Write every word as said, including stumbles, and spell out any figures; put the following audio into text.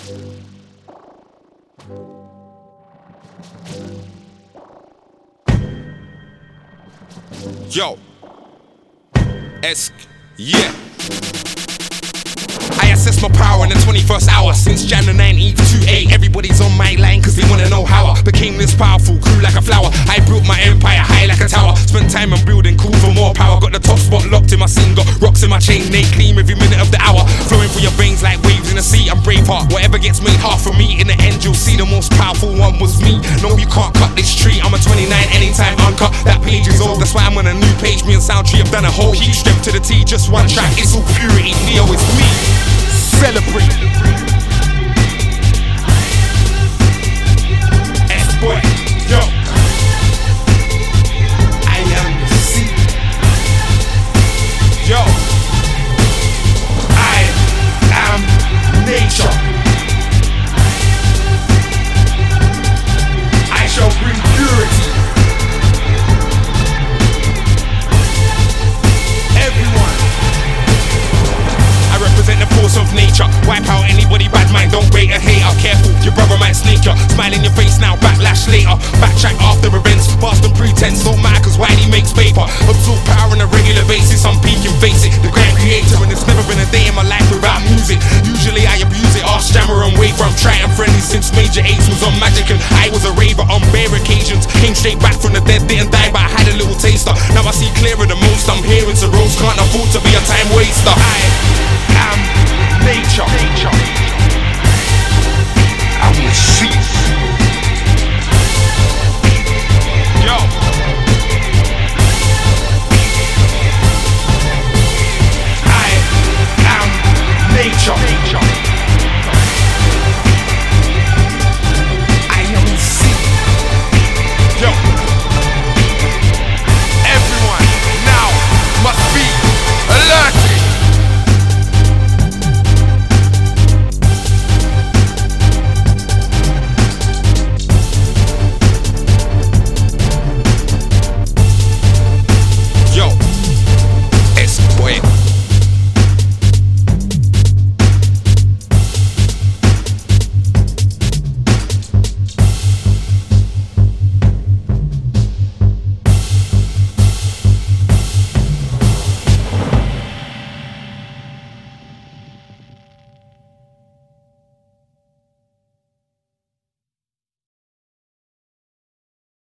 Yo, Esk, yeah. I assess my power in the twenty-first hour. Since Jan the nineteenth to eight, everybody's on my line cause they wanna know how I became this powerful, grew like a flower. I built my empire high like a tower. Spent time on building, cool for more power. Got the top spot locked in my scene, got rocks in my chain, they clean every minute of the hour. Flowing through your veins like waves in the sea. I'm Braveheart, whatever gets made half of me. In the end you'll see the most powerful one was me. No, you can't cut this tree, I'm a twenty-nine anytime uncut. That page is old, that's why I'm on a new page. Me and Soundtree have done a whole heat. Strength to the T, just one track, it's all purity. Neo is me. Celebrate. S-boy, yo. I am the sea. Yo. I am nature. I shall bring purity. Everyone. I represent the force of nature. Wipe out anybody bad mind, don't rate a hater. Careful, your brother might snake ya. Smile in your face now, backlash later. Backtrack after events, past and pretense. Don't matter cause Whitey makes paper. Absorb power on a regular basis, I'm peaking basic. The grand creator, and it's never been a day in my life without music. Usually I abuse it, ask Jammer and Waver. I'm trying friendly since Major Ace was on Magic, and I was a raver on rare occasions. Came straight back from the dead, didn't die but I had a little taster. Now I see clearer the most, I'm hearing to roast. Can't afford to be a time waster. I